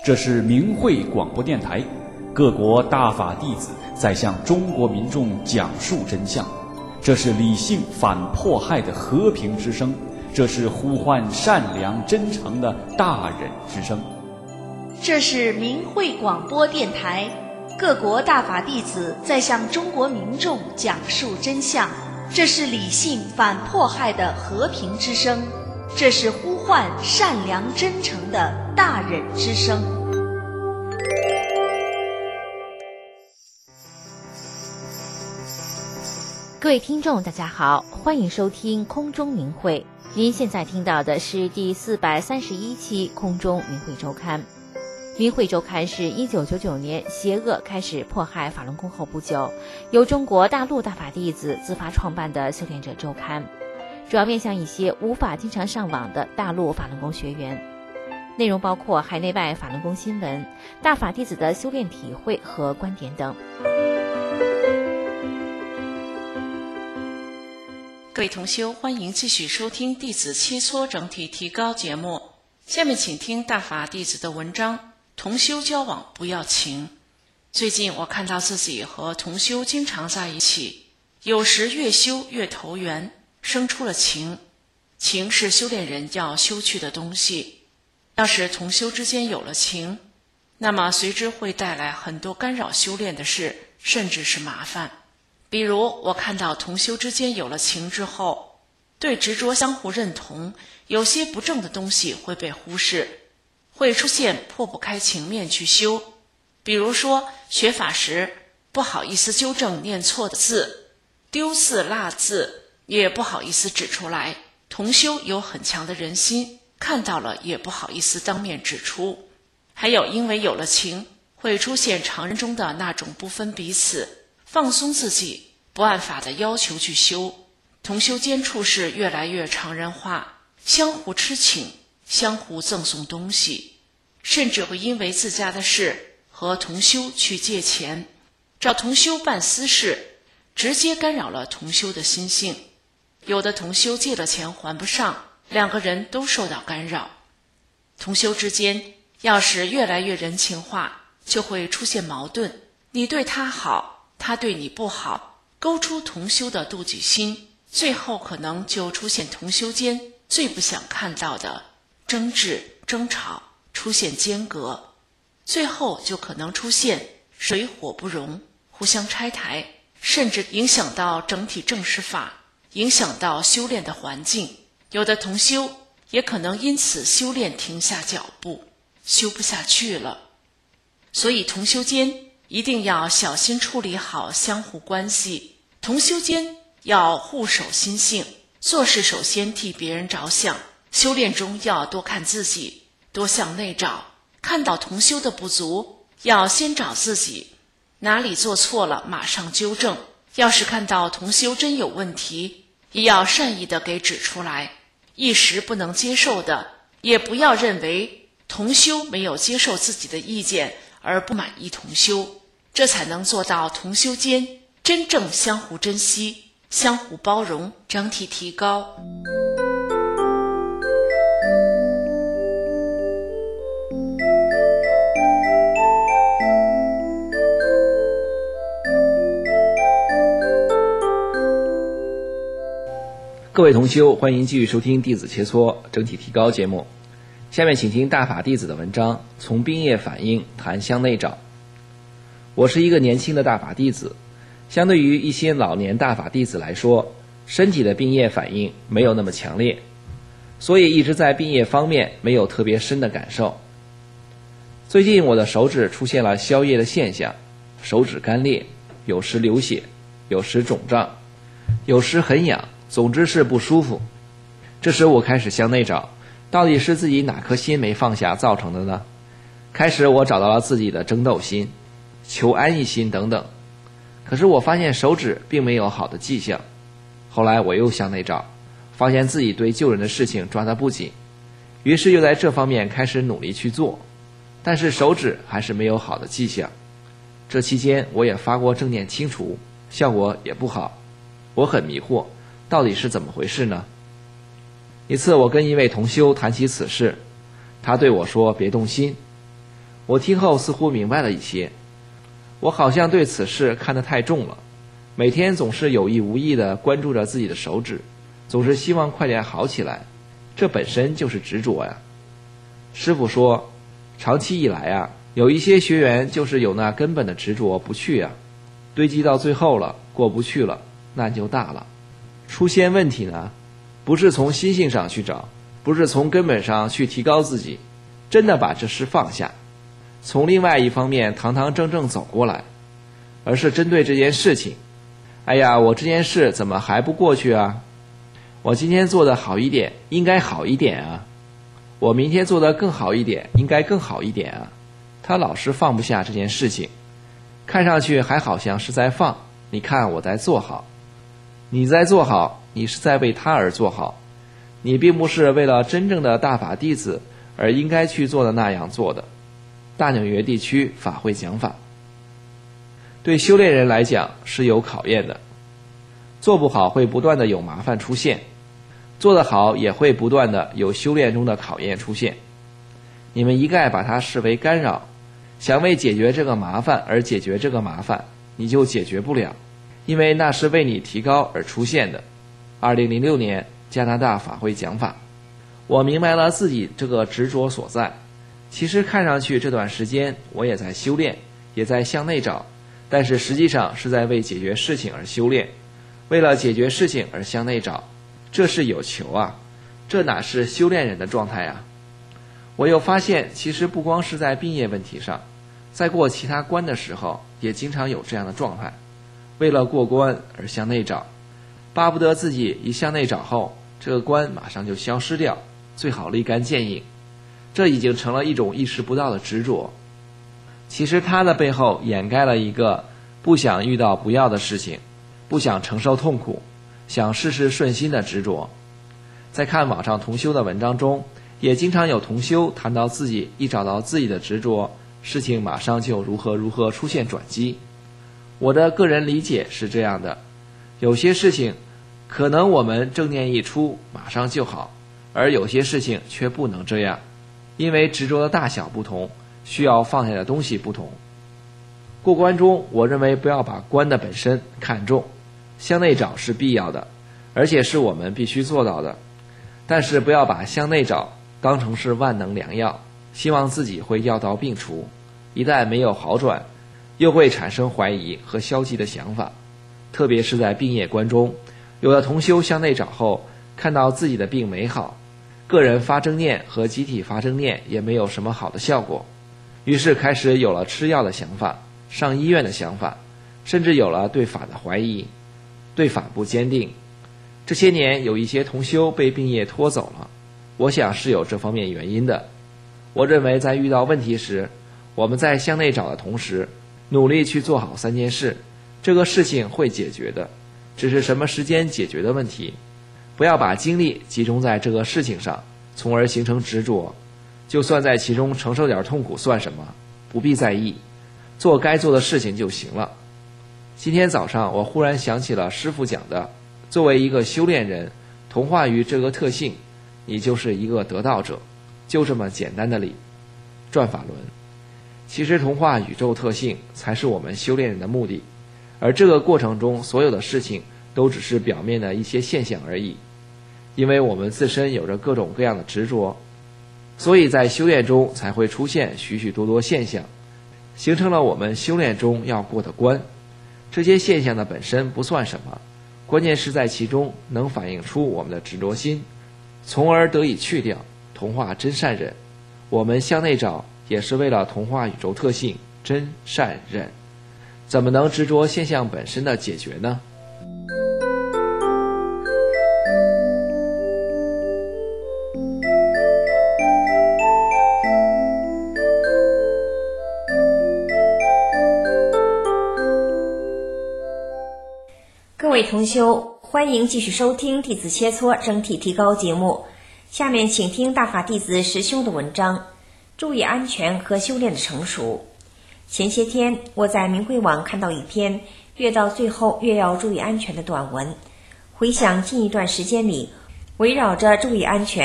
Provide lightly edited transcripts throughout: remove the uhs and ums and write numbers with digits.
这是明慧广播电台，各国大法弟子在向中国民众讲述真相。这是理性反迫害的和平之声，这是呼唤善良真诚的大忍之声。 这是明慧广播电台，各国大法弟子在向中国民众讲述真相。这是理性反迫害的和平之声，这是呼唤善良真诚的大忍之声。 各位听众大家好，欢迎收听空中明慧。您现在听到的是第431期空中明慧周刊。明慧周刊是1999年邪恶开始迫害法轮功后不久，由中国大陆大法弟子自发创办的修炼者周刊，主要面向一些无法经常上网的大陆法轮功学员。内容包括海内外法轮功新闻、大法弟子的修炼体会和观点等。 各位同修，欢迎继续收听弟子切磋整体提高节目。下面请听大法弟子的文章，同修交往不要情。最近我看到自己和同修经常在一起，有时越修越投缘，生出了情。情是修炼人要修去的东西，要是同修之间有了情，那么随之会带来很多干扰修炼的事，甚至是麻烦。比如我看到同修之间有了情之后，对执着相互认同，有些不正的东西会被忽视，会出现破不开情面去修。比如说学法时不好意思纠正念错的字，丢字落字也不好意思指出来，同修有很强的人心，看到了也不好意思当面指出。还有因为有了情，会出现常人中的那种不分彼此，放松自己，不按法的要求去修。同修间处事越来越常人化，相互吃请，相互赠送东西，甚至会因为自家的事和同修去借钱，找同修办私事，直接干扰了同修的心性。有的同修借了钱还不上，两个人都受到干扰。同修之间要是越来越人情化，就会出现矛盾，你对他好，他对你不好，勾出同修的妒忌心，最后可能就出现同修间最不想看到的争执、争吵，出现间隔，最后就可能出现水火不容，互相拆台，甚至影响到整体正式法，影响到修炼的环境。有的同修也可能因此修炼停下脚步，修不下去了。所以同修间一定要小心处理好相互关系，同修间要护守心性，做事首先替别人着想，修炼中要多看自己，多向内找，看到同修的不足，要先找自己，哪里做错了马上纠正，要是看到同修真有问题，也要善意的给指出来，一时不能接受的，也不要认为同修没有接受自己的意见而不满意同修，这才能做到同修间真正相互珍惜，相互包容，整体提高。 各位同修，欢迎继续收听弟子切磋整体提高节目。下面请听大法弟子的文章，从病业反应谈向内找。我是一个年轻的大法弟子，相对于一些老年大法弟子来说，身体的病业反应没有那么强烈，所以一直在病业方面没有特别深的感受。最近我的手指出现了消液的现象，手指干裂，有时流血，有时肿胀，有时很痒，总之是不舒服。这时我开始向内找，到底是自己哪颗心没放下造成的呢？开始我找到了自己的争斗心、求安逸心等等，可是我发现手指并没有好的迹象。后来我又向内找，发现自己对救人的事情抓得不紧，于是又在这方面开始努力去做，但是手指还是没有好的迹象。这期间我也发过正念清除，效果也不好。我很迷惑，到底是怎么回事呢？一次我跟一位同修谈起此事，他对我说别动心。 我听后似乎明白了一些，我好像对此事看得太重了，每天总是有意无意地关注着自己的手指，总是希望快点好起来，这本身就是执着呀。师父说，长期以来啊，有一些学员就是有那根本的执着不去啊，堆积到最后了，过不去了，那就大了。出现问题呢，不是从心性上去找，不是从根本上去提高自己，真的把这事放下，从另外一方面堂堂正正走过来，而是针对这件事情，哎呀，我这件事怎么还不过去啊？我今天做得好一点，应该好一点啊。我明天做得更好一点，应该更好一点啊。他老是放不下这件事情，看上去还好像是在放，你看我在做好。你在做好，你是在为他而做好，你并不是为了真正的大法弟子而应该去做的那样做的。大纽约地区法会讲法，对修炼人来讲是有考验的，做不好会不断的有麻烦出现，做得好也会不断的有修炼中的考验出现。你们一概把它视为干扰，想为解决这个麻烦而解决这个麻烦，你就解决不了，因为那是为你提高而出现的。2006年加拿大法会讲法，我明白了自己这个执着所在。其实看上去这段时间我也在修炼，也在向内找，但是实际上是在为解决事情而修炼，为了解决事情而向内找，这是有求啊，这哪是修炼人的状态啊。我又发现其实不光是在病业问题上，在过其他关的时候也经常有这样的状态，为了过关而向内找，巴不得自己一向内找后，这个关马上就消失掉，最好立竿见影。这已经成了一种意识不到的执着。其实它的背后掩盖了一个不想遇到不要的事情，不想承受痛苦，想事事顺心的执着。在看网上同修的文章中，也经常有同修谈到自己一找到自己的执着，事情马上就如何出现转机。我的个人理解是这样的，有些事情可能我们正念一出马上就好，而有些事情却不能这样，因为执着的大小不同，需要放下的东西不同。过关中，我认为不要把关的本身看重，向内找是必要的，而且是我们必须做到的，但是不要把向内找当成是万能良药，希望自己会药到病除，一旦没有好转，又会产生怀疑和消极的想法。特别是在病业关中，有的同修向内找后，看到自己的病没好，个人发正念和集体发正念也没有什么好的效果，于是开始有了吃药的想法，上医院的想法，甚至有了对法的怀疑，对法不坚定。这些年有一些同修被病业拖走了，我想是有这方面原因的。我认为在遇到问题时，我们在向内找的同时，努力去做好3件事，这个事情会解决的，只是什么时间解决的问题。不要把精力集中在这个事情上，从而形成执着，就算在其中承受点痛苦算什么，不必在意，做该做的事情就行了。今天早上我忽然想起了师父讲的，作为一个修炼人，同化于这个特性，你就是一个得道者，就这么简单的理。转法轮，其实同化宇宙特性才是我们修炼人的目的，而这个过程中所有的事情都只是表面的一些现象而已。因为我们自身有着各种各样的执着，所以在修炼中才会出现许许多多现象，形成了我们修炼中要过的关。这些现象的本身不算什么，关键是在其中能反映出我们的执着心，从而得以去掉，同化真善忍。我们向内找也是为了同化宇宙特性真善忍，怎么能执着现象本身的解决呢？ 各位同修，欢迎继续收听弟子切磋整体提高节目。下面请听大法弟子实修的文章，注意安全和修炼的成熟。前些天我在明慧网看到一篇越到最后越要注意安全的短文，回想近一段时间里，围绕着注意安全，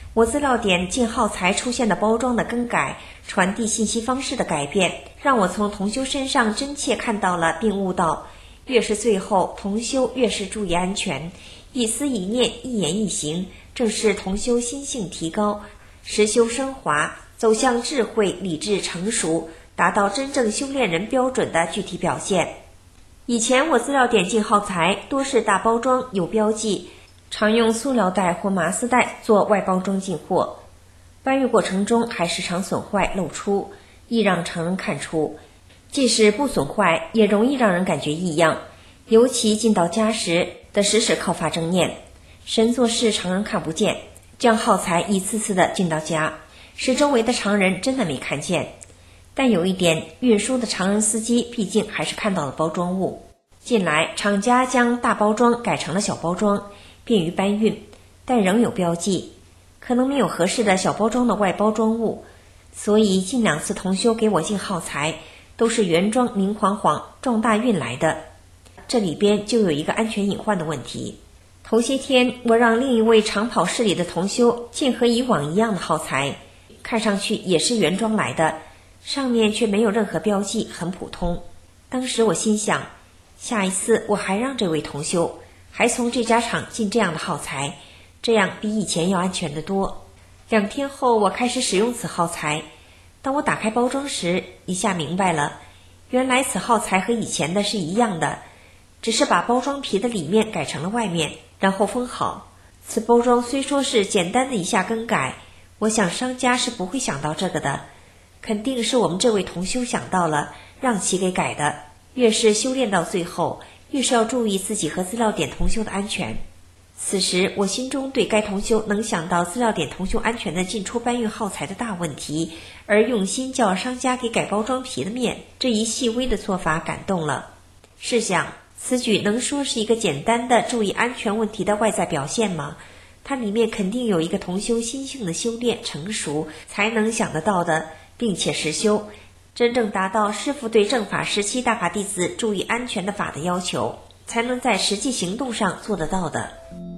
我资料点进耗材出现的包装的更改、传递信息方式的改变，让我从同修身上真切看到了并悟到，越是最后，同修越是注意安全，一思一念，一言一行，正是同修心性提高、实修升华，走向智慧、理智成熟，达到真正修炼人标准的具体表现。以前我资料点进耗材多是大包装有标记，常用塑料袋或麻丝袋做外包装进货，搬运过程中还时常损坏露出，易让常人看出，即使不损坏也容易让人感觉异样，尤其进到家时的时靠发正念，神做事常人看不见，将耗材一次次的进到家，使周围的常人真的没看见。但有一点，运输的常人司机毕竟还是看到了包装物。近来厂家将大包装改成了小包装，便于搬运，但仍有标记，可能没有合适的小包装的外包装物，所以近2次同修给我进耗材都是原装明晃晃撞大运来的，这里边就有一个安全隐患的问题。头些天我让另一位长跑市里的同修进和以往一样的耗材，看上去也是原装来的，上面却没有任何标记，很普通。当时我心想，下一次我还让这位同修还从这家厂进这样的耗材，这样比以前要安全得多。2天后我开始使用此耗材，当我打开包装时，一下明白了，原来此耗材和以前的是一样的，只是把包装皮的里面改成了外面，然后封好。此包装虽说是简单的一下更改，我想商家是不会想到这个的，肯定是我们这位同修想到了，让其给改的。越是修炼到最后，越是要注意自己和资料点同修的安全。此时我心中对该同修能想到资料点同修安全的进出搬运耗材的大问题，而用心叫商家给改包装皮的面，这一细微的做法感动了。试想，此举能说是一个简单的注意安全问题的外在表现吗？它里面肯定有一个同修心性的修炼成熟才能想得到的，并且实修，真正达到师父对正法时期大法弟子注意安全的法的要求，才能在实际行动上做得到的。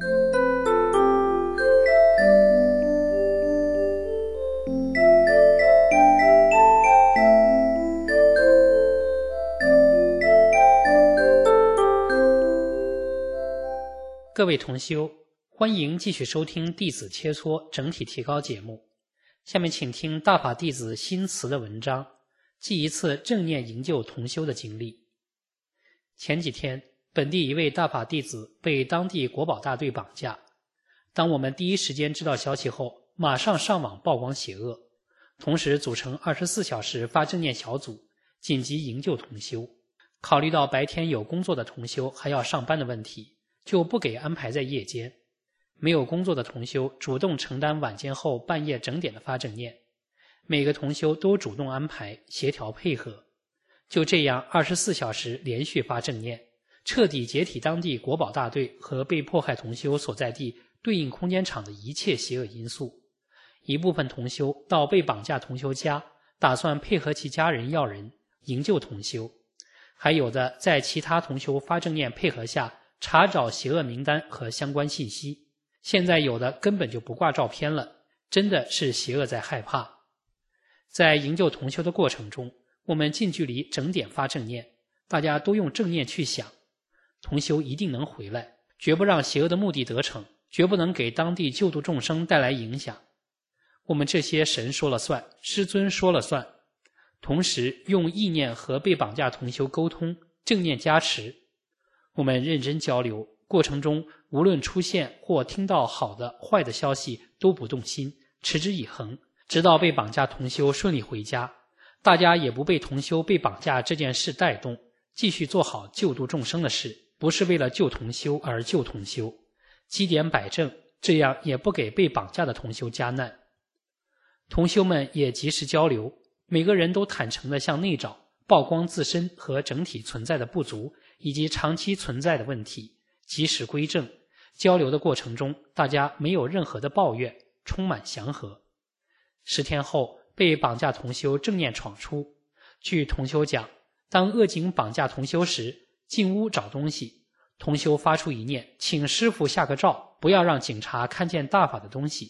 各位同修，欢迎继续收听弟子切磋整体提高节目。下面请听大法弟子新词的文章，记一次正念营救同修的经历。前几天，本地一位大法弟子被当地国保大队绑架。当我们第一时间知道消息后，马上上网曝光邪恶，同时组成24小时发正念小组，紧急营救同修。考虑到白天有工作的同修还要上班的问题，就不给安排在夜间。没有工作的同修主动承担晚间后半夜整点的发正念，每个同修都主动安排协调配合，就这样24小时连续发正念，彻底解体当地国保大队和被迫害同修所在地对应空间场的一切邪恶因素。一部分同修到被绑架同修家，打算配合其家人要人营救同修，还有的在其他同修发正念配合下查找邪恶名单和相关信息。现在有的根本就不挂照片了，真的是邪恶在害怕。在营救同修的过程中，我们近距离整点发正念，大家都用正念去想，同修一定能回来，绝不让邪恶的目的得逞，绝不能给当地救度众生带来影响。我们这些神说了算，师尊说了算，同时用意念和被绑架同修沟通，正念加持。我们认真交流，过程中无论出现或听到好的坏的消息都不动心，持之以恒，直到被绑架同修顺利回家。大家也不被同修被绑架这件事带动，继续做好救度众生的事，不是为了救同修而救同修，积点摆正，这样也不给被绑架的同修加难。同修们也及时交流，每个人都坦诚地向内找，曝光自身和整体存在的不足以及长期存在的问题，及时归正。交流的过程中，大家没有任何的抱怨，充满祥和。10天后，被绑架同修正念闯出。据同修讲，当恶警绑架同修时，进屋找东西，同修发出一念，请师父下个诏，不要让警察看见大法的东西。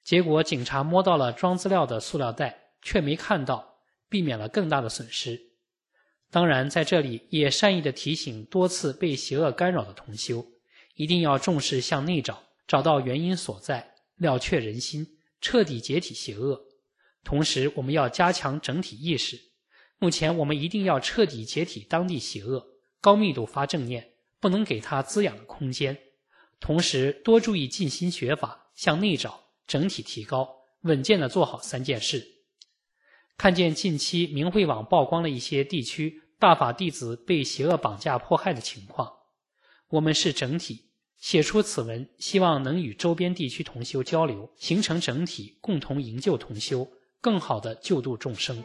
结果警察摸到了装资料的塑料袋，却没看到，避免了更大的损失。当然，在这里也善意地提醒多次被邪恶干扰的同修，一定要重视向内找，找到原因所在，了却人心，彻底解体邪恶。同时，我们要加强整体意识。目前我们一定要彻底解体当地邪恶，高密度发正念，不能给它滋养的空间。同时，多注意静心学法，向内找，整体提高，稳健地做好3件事。看见近期明慧网曝光了一些地区大法弟子被邪恶绑架迫害的情况，我们是整体，写出此文希望能与周边地区同修交流，形成整体，共同营救同修，更好地救度众生。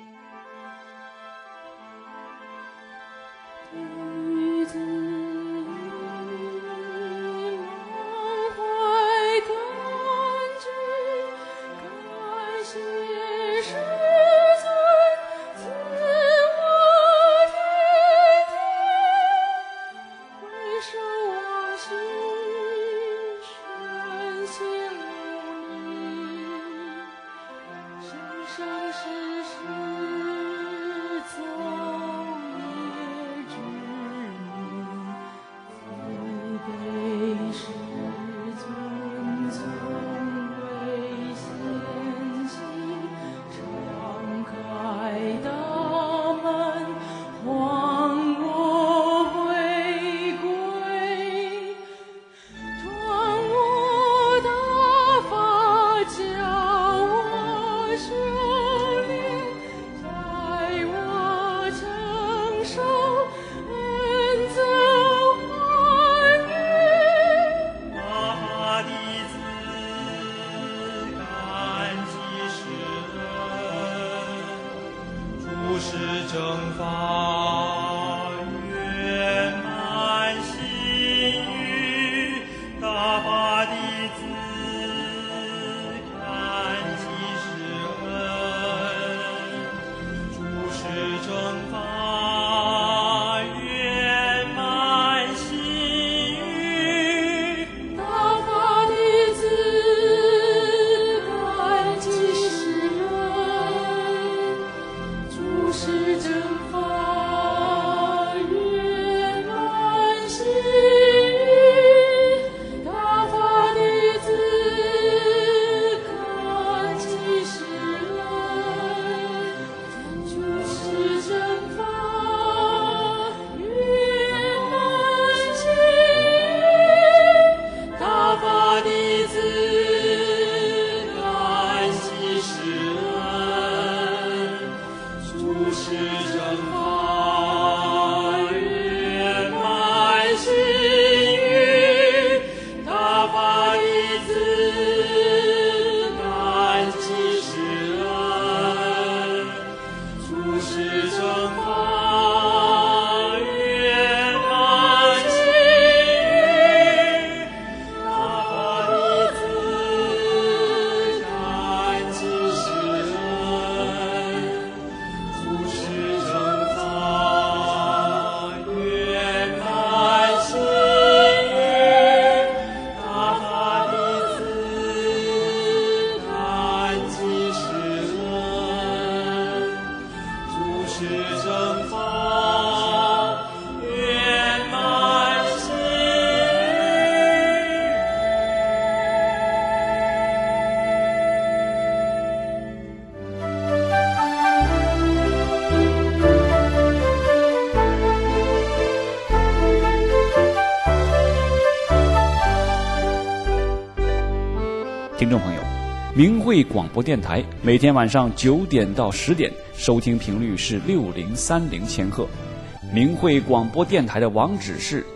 听众朋友，明慧广播电台每天晚上9点到10点，收听频率是6030千赫。明慧广播电台的网址是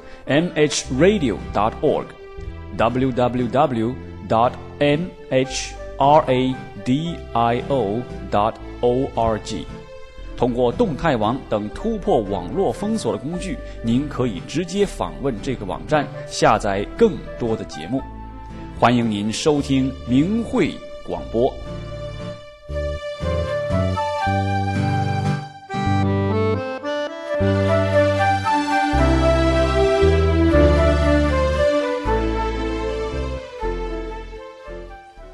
mhradio.org www.mhradio.org。通过动态网等突破网络封锁的工具，您可以直接访问这个网站，下载更多的节目。欢迎您收听明慧广播。 各位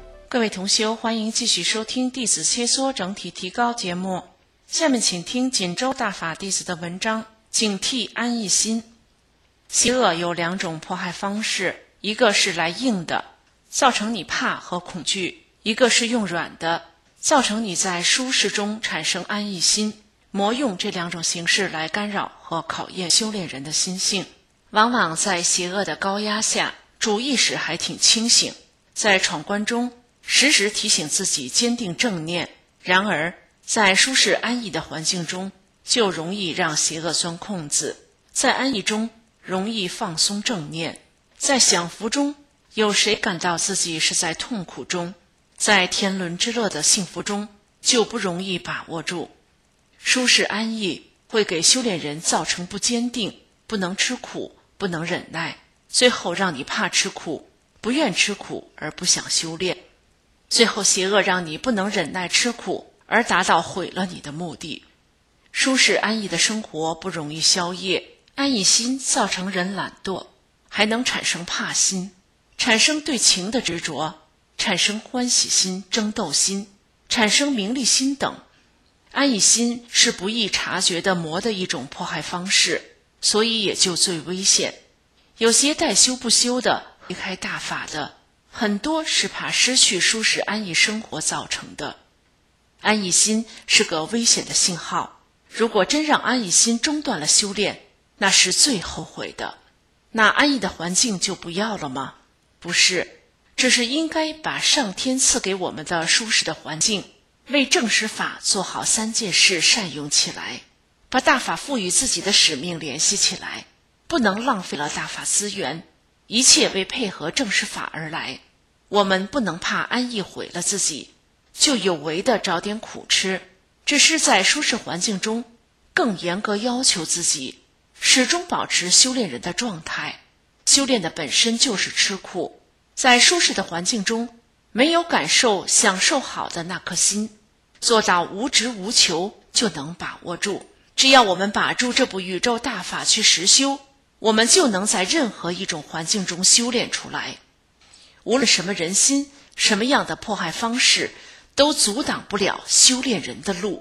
位同修，欢迎继续收听弟子切磋整体提高节目。下面请听锦州大法弟子的文章，警惕安逸心。邪恶有两种迫害方式，一个是来硬的，造成你怕和恐惧；一个是用软的，造成你在舒适中产生安逸心。魔用这两种形式来干扰和考验修炼人的心性。往往在邪恶的高压下，主意识还挺清醒，在闯关中时时提醒自己坚定正念。然而在舒适安逸的环境中，就容易让邪恶钻空子。在安逸中容易放松正念，在享福中有谁感到自己是在痛苦中？在天伦之乐的幸福中就不容易把握住。舒适安逸会给修炼人造成不坚定，不能吃苦，不能忍耐，最后让你怕吃苦，不愿吃苦而不想修炼。最后邪恶让你不能忍耐吃苦，而达到毁了你的目的。舒适安逸的生活不容易消业，安逸心造成人懒惰，还能产生怕心，产生对情的执着，产生欢喜心、争斗心，产生名利心等。安逸心是不易察觉的魔的一种迫害方式，所以也就最危险。有些待修不修的，离开大法的，很多是怕失去舒适安逸生活造成的。安逸心是个危险的信号，如果真让安逸心中断了修炼，那是最后悔的。那安逸的环境就不要了吗？不是，只是应该把上天赐给我们的舒适的环境，为正实法做好3件事善用起来，把大法赋予自己的使命联系起来，不能浪费了大法资源，一切为配合正实法而来。我们不能怕安逸毁了自己，就有为的找点苦吃，只是在舒适环境中更严格要求自己，始终保持修炼人的状态。修炼的本身就是吃苦，在舒适的环境中没有感受享受好的那颗心，做到无执无求就能把握住。只要我们把住这部宇宙大法去实修，我们就能在任何一种环境中修炼出来。无论什么人心，什么样的迫害方式，都阻挡不了修炼人的路。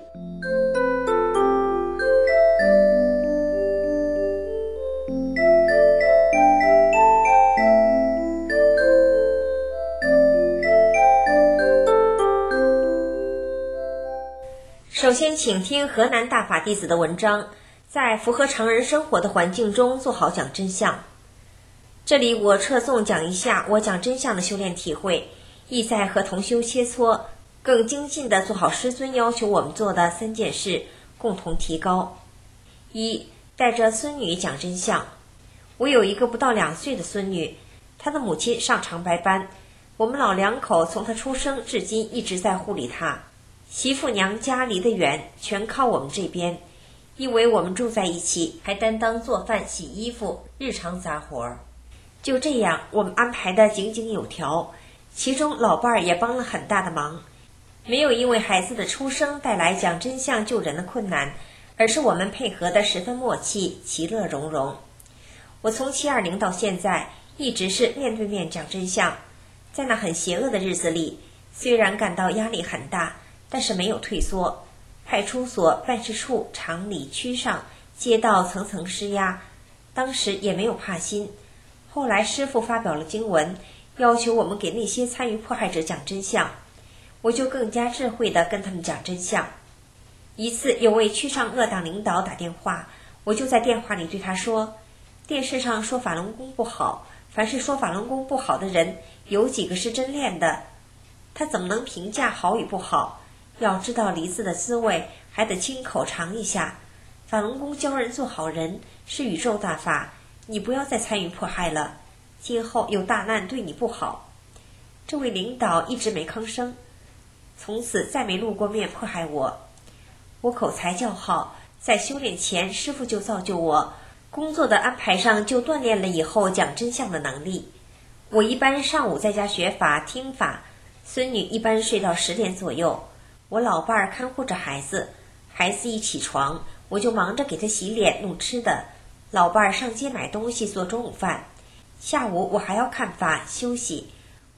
首先请听河南大法弟子的文章，在符合常人生活的环境中做好讲真相。这里我侧重讲一下我讲真相的修炼体会，意在和同修切磋，更精进地做好师尊要求我们做的3件事，共同提高。1. 带着孙女讲真相。我有一个不到2岁的孙女，她的母亲上长白班，我们老2口从她出生至今一直在护理她。媳妇娘家离得远，全靠我们这边，因为我们住在一起，还担当做饭、洗衣服、日常杂活。就这样，我们安排得井井有条，其中老伴儿也帮了很大的忙，没有因为孩子的出生带来讲真相救人的困难，而是我们配合得十分默契，其乐融融。我从720到现在一直是面对面讲真相，在那很邪恶的日子里，虽然感到压力很大，但是没有退缩。派出所、办事处、厂里、区上、街道层层施压，当时也没有怕心。后来师父发表了经文，要求我们给那些参与迫害者讲真相，我就更加智慧地跟他们讲真相。一次有位区上恶党领导打电话，我就在电话里对他说，电视上说法轮功不好，凡是说法轮功不好的人，有几个是真练的？他怎么能评价好与不好？要知道梨子的滋味，还得亲口尝一下。法轮功教人做好人，是宇宙大法，你不要再参与迫害了，今后有大难对你不好。这位领导一直没吭声，从此再没露过面迫害我。我口才较好，在修炼前师父就造就我，工作的安排上就锻炼了以后讲真相的能力。我一般上午在家学法听法，孙女一般睡到10点左右，我老伴儿看护着孩子，孩子一起床，我就忙着给他洗脸弄吃的，老伴儿上街买东西做中午饭，下午我还要看法休息。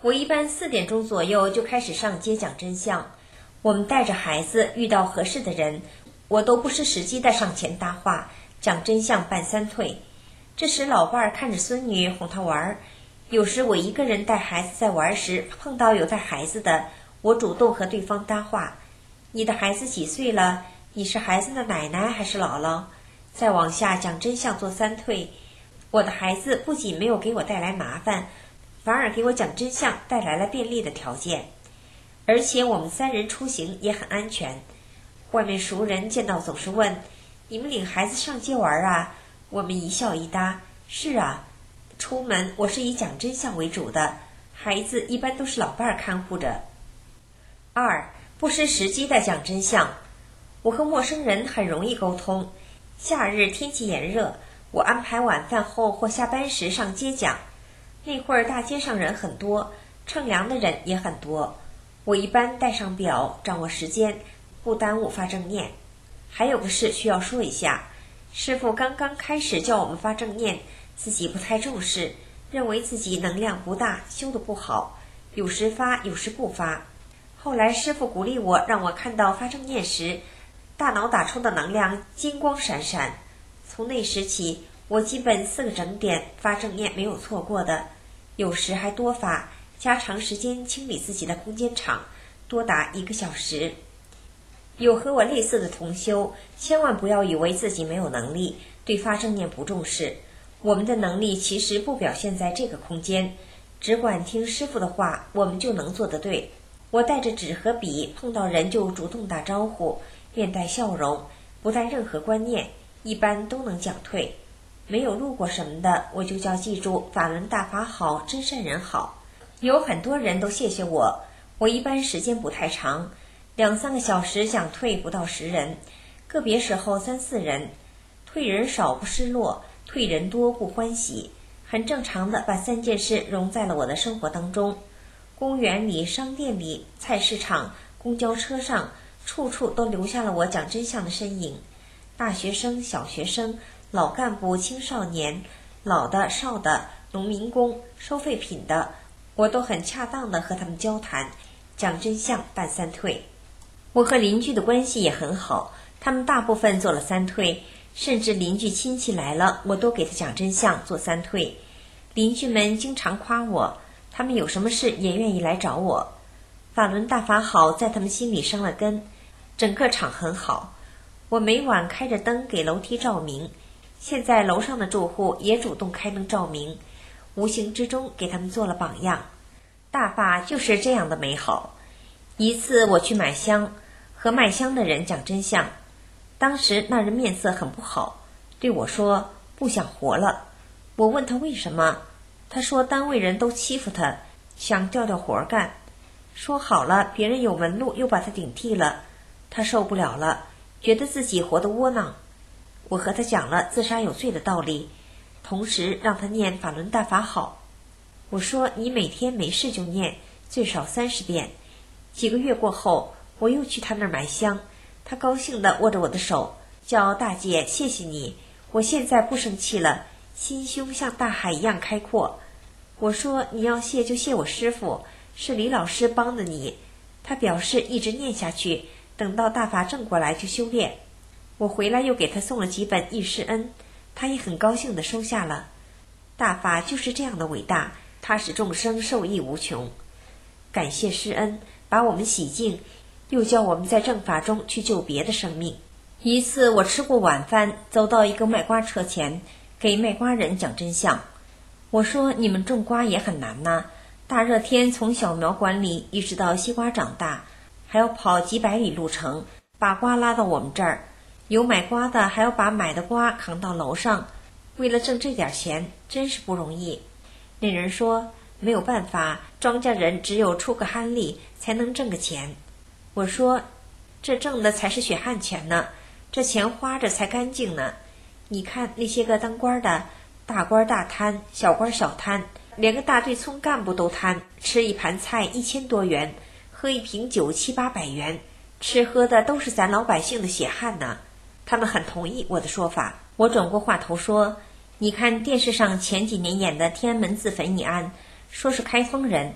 我一般4点钟左右就开始上街讲真相。我们带着孩子，遇到合适的人，我都不失时机地上前搭话，讲真相办3退。这时老伴儿看着孙女哄她玩，有时我一个人带孩子在玩时，碰到有带孩子的，我主动和对方搭话：你的孩子几岁了？你是孩子的奶奶还是姥姥？再往下讲真相做3退。我的孩子不仅没有给我带来麻烦，反而给我讲真相带来了便利的条件，而且我们3人出行也很安全。外面熟人见到总是问：你们领孩子上街玩啊？我们一笑一答：是啊。出门我是以讲真相为主的，孩子一般都是老伴儿看护着。2. 不失时机的讲真相。我和陌生人很容易沟通。夏日天气炎热，我安排晚饭后或下班时上街讲。那会儿大街上人很多，称量的人也很多。我一般带上表，掌握时间，不耽误发正念。还有个事需要说一下，师父刚刚开始叫我们发正念，自己不太重视，认为自己能量不大，修得不好，有时发，有时不发。后来师父鼓励我，让我看到发正念时，大脑打出的能量金光闪闪。从那时起，我基本4个整点发正念没有错过的，有时还多发，加长时间清理自己的空间场，多达1个小时。有和我类似的同修，千万不要以为自己没有能力，对发正念不重视。我们的能力其实不表现在这个空间，只管听师父的话，我们就能做得对。我带着纸和笔，碰到人就主动打招呼，面带笑容，不带任何观念，一般都能讲退。没有路过什么的，我就叫记住法轮大法好，真善人好。有很多人都谢谢我。我一般时间不太长，2-3个小时讲退不到10人，个别时候3-4人。退人少不失落，退人多不欢喜，很正常的把3件事融在了我的生活当中。公园里、商店里、菜市场、公交车上，处处都留下了我讲真相的身影。大学生、小学生、老干部、青少年，老的、少的、农民工、收废品的，我都很恰当的和他们交谈，讲真相办3退。我和邻居的关系也很好，他们大部分做了3退，甚至邻居亲戚来了，我都给他讲真相做3退。邻居们经常夸我，他们有什么事也愿意来找我。法轮大法好在他们心里生了根，整个场很好。我每晚开着灯给楼梯照明，现在楼上的住户也主动开灯照明，无形之中给他们做了榜样。大法就是这样的美好。一次我去买香，和卖香的人讲真相，当时那人面色很不好，对我说不想活了。我问他为什么，他说单位人都欺负他，想调调活干。说好了，别人有门路又把他顶替了，他受不了了，觉得自己活得窝囊。我和他讲了自杀有罪的道理，同时让他念法轮大法好。我说你每天没事就念，最少30遍。几个月过后，我又去他那儿买香，他高兴地握着我的手，叫大姐谢谢你，我现在不生气了，心胸像大海一样开阔。我说你要谢就谢我师父，是李老师帮的你。他表示一直念下去，等到大法正过来就修炼。我回来又给他送了几本易师恩，他也很高兴地收下了。大法就是这样的伟大，它使众生受益无穷。感谢师恩，把我们洗净，又叫我们在正法中去救别的生命。一次我吃过晚饭，走到一个卖瓜车前，给卖瓜人讲真相。我说你们种瓜也很难呐，大热天从小苗管理一直到西瓜长大，还要跑几百里路程，把瓜拉到我们这儿，有买瓜的还要把买的瓜扛到楼上，为了挣这点钱真是不容易。那人说没有办法，庄稼人只有出个汗力才能挣个钱。我说这挣的才是血汗钱呢，这钱花着才干净呢。你看那些个当官的，大官大摊，小官小摊，连个大队村干部都摊，吃一盘菜1000多元，喝一瓶酒700-800元，吃喝的都是咱老百姓的血汗呢。他们很同意我的说法。我转过话头说，你看电视上前几年演的天安门自焚一案，说是开封人，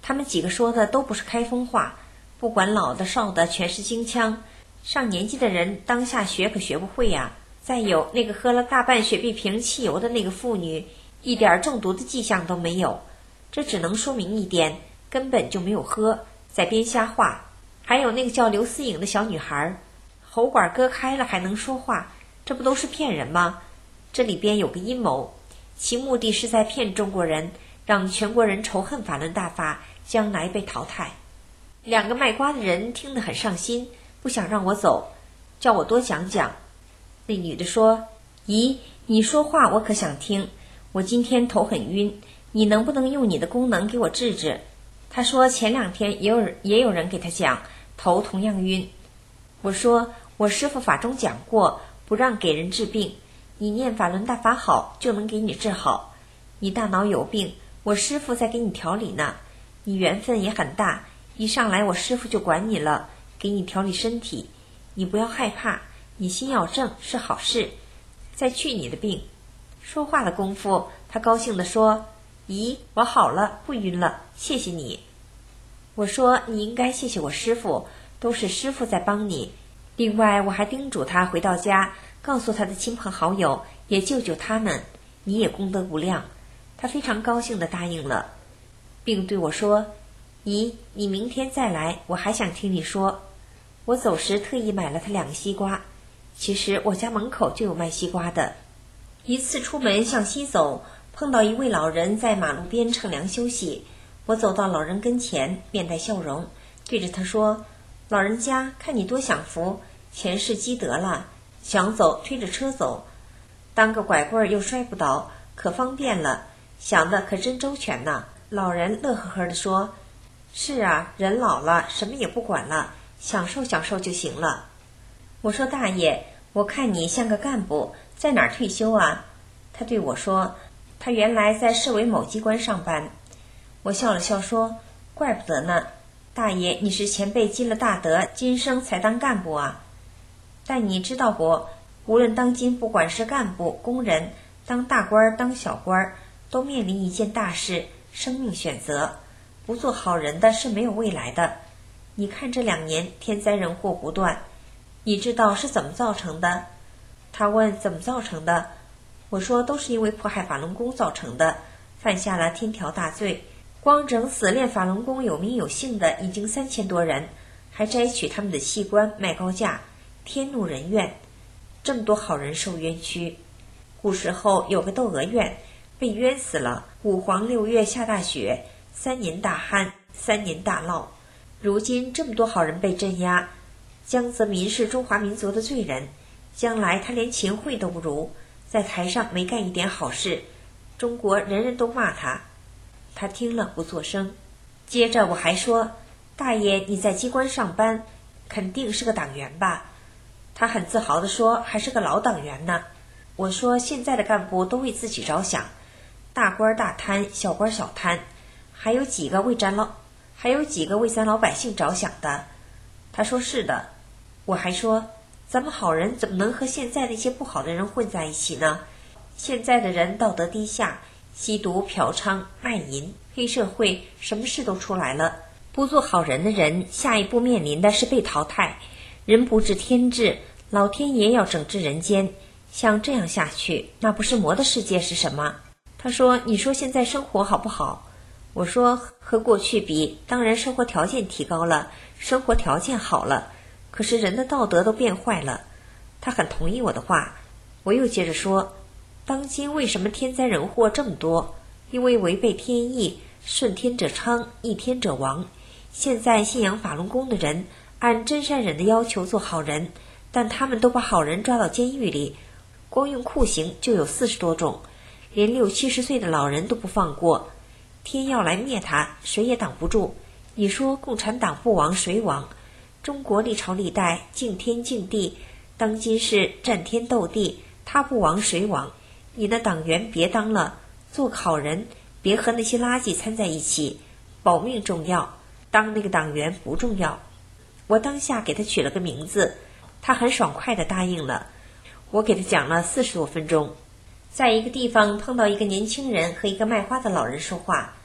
他们几个说的都不是开封话，不管老的少的全是京腔，上年纪的人当下学可学不会呀。再有那个喝了大半雪碧瓶汽油的那个妇女，一点中毒的迹象都没有，这只能说明一点，根本就没有喝，在编瞎话。还有那个叫刘思颖的小女孩，喉管割开了还能说话，这不都是骗人吗？这里边有个阴谋，其目的是在骗中国人，让全国人仇恨法轮大法，将来被淘汰。两个卖瓜的人听得很上心，不想让我走，叫我多讲讲。那女的说，姨，你说话我可想听，我今天头很晕，你能不能用你的功能给我治治？她说前2天也有人给她讲，头同样晕。我说我师父法中讲过，不让给人治病，你念法轮大法好就能给你治好。你大脑有病，我师父在给你调理呢，你缘分也很大，一上来我师父就管你了，给你调理身体，你不要害怕，你心要正是好事，再去你的病。说话的功夫，他高兴地说，姨，我好了，不晕了，谢谢你。我说你应该谢谢我师父，都是师父在帮你。另外我还叮嘱他回到家告诉他的亲朋好友，也救救他们，你也功德无量。他非常高兴地答应了，并对我说，姨，你明天再来，我还想听你说。我走时特意买了他2个西瓜，其实我家门口就有卖西瓜的。一次出门向西走，碰到一位老人在马路边乘凉休息，我走到老人跟前，面带笑容，对着他说，老人家，看你多享福，前世积德了，想走推着车走，当个拐棍又摔不倒，可方便了，想的可真周全呢。老人乐呵呵地说，是啊，人老了什么也不管了，享受享受就行了。我说，大爷，我看你像个干部，在哪儿退休啊？他对我说，他原来在市委某机关上班。我笑了笑说，怪不得呢，大爷你是前辈积了大德，今生才当干部啊。但你知道不，无论当今不管是干部工人，当大官当小官，都面临一件大事，生命选择，不做好人的是没有未来的。你看这2年天灾人祸不断，你知道是怎么造成的？他问怎么造成的，我说都是因为迫害法轮功造成的，犯下了天条大罪，光整死练法轮功有名有姓的已经3000多人，还摘取他们的器官卖高价，天怒人怨，这么多好人受冤屈。古时候有个窦娥冤，被冤死了，5黄6月下大雪，3年大旱，3年大涝。如今这么多好人被镇压，江泽民是中华民族的罪人，将来他连秦桧都不如，在台上没干一点好事，中国人人都骂他。他听了不作声。接着我还说，大爷你在机关上班，肯定是个党员吧？他很自豪地说，还是个老党员呢。我说现在的干部都为自己着想，大官大贪，小官小贪，还有几个为咱老百姓着想的。他说是的。我还说，咱们好人怎么能和现在那些不好的人混在一起呢？现在的人道德低下，吸毒嫖娼卖淫，黑社会什么事都出来了，不做好人的人下一步面临的是被淘汰。人不治天治，老天爷要整治人间，像这样下去，那不是魔的世界是什么？他说，你说现在生活好不好？我说和过去比，当然生活条件提高了，生活条件好了，可是人的道德都变坏了。他很同意我的话。我又接着说，当今为什么天灾人祸这么多？因为违背天意，顺天者昌，逆天者亡。现在信仰法轮功的人按真善忍的要求做好人，但他们都把好人抓到监狱里，光用酷刑就有40多种，连60、70岁的老人都不放过。天要来灭他，谁也挡不住。你说共产党不亡谁亡？中国历朝历代敬天敬地，当今是战天斗地，他不亡谁亡？你的党员别当了，做好人，别和那些垃圾掺在一起，保命重要，当那个党员不重要。我当下给他取了个名字，他很爽快地答应了。我给他讲了40多分钟。在一个地方碰到一个年轻人和一个卖花的老人说话，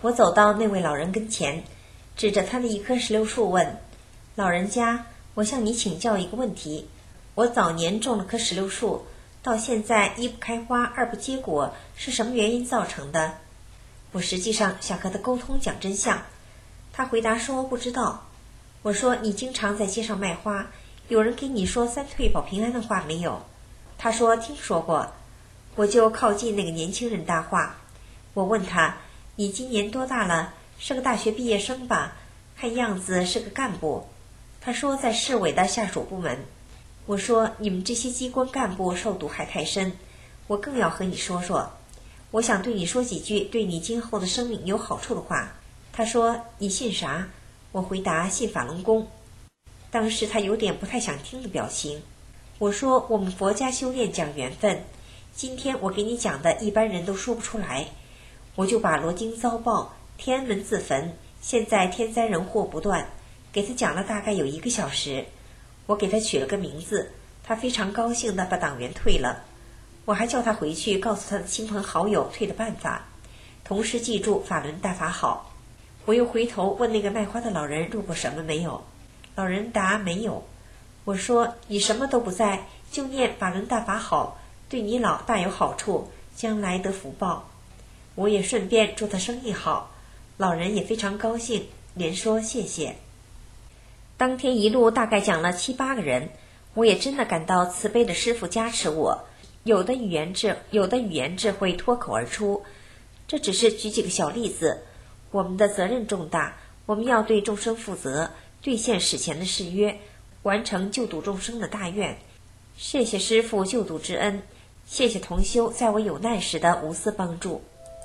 我走到那位老人跟前，指着他的一棵石榴树问：老人家，我向你请教一个问题。我早年种了棵石榴树，到现在一不开花二不结果，是什么原因造成的？我实际上想和他沟通讲真相。他回答说不知道。我说你经常在街上卖花，有人给你说三退保平安的话没有？他说听说过。我就靠近那个年轻人搭话。我问他，你今年多大了？是个大学毕业生吧？看样子是个干部。他说在市委的下属部门。我说你们这些机关干部受毒害太深，我更要和你说说。我想对你说几句对你今后的生命有好处的话。他说你信啥？我回答信法轮功。当时他有点不太想听的表情。我说我们佛家修炼讲缘分，今天我给你讲的一般人都说不出来。我就把罗京遭报、天安门自焚，现在天灾人祸不断，给他讲了大概有1个小时。我给他取了个名字，他非常高兴地把党员退了。我还叫他回去告诉他的亲朋好友退的办法，同时记住法轮大法好。我又回头问那个卖花的老人入过什么没有。老人答没有。我说你什么都不在，就念法轮大法好，对你老大有好处，将来得福报。我也顺便祝他生意好，老人也非常高兴，连说谢谢。当天一路大概讲了7、8个人，我也真的感到慈悲的师父加持我，有的语言智慧脱口而出。这只是举几个小例子。我们的责任重大，我们要对众生负责，兑现史前的誓约，完成救度众生的大愿。谢谢师父救度之恩，谢谢同修在我有难时的无私帮助。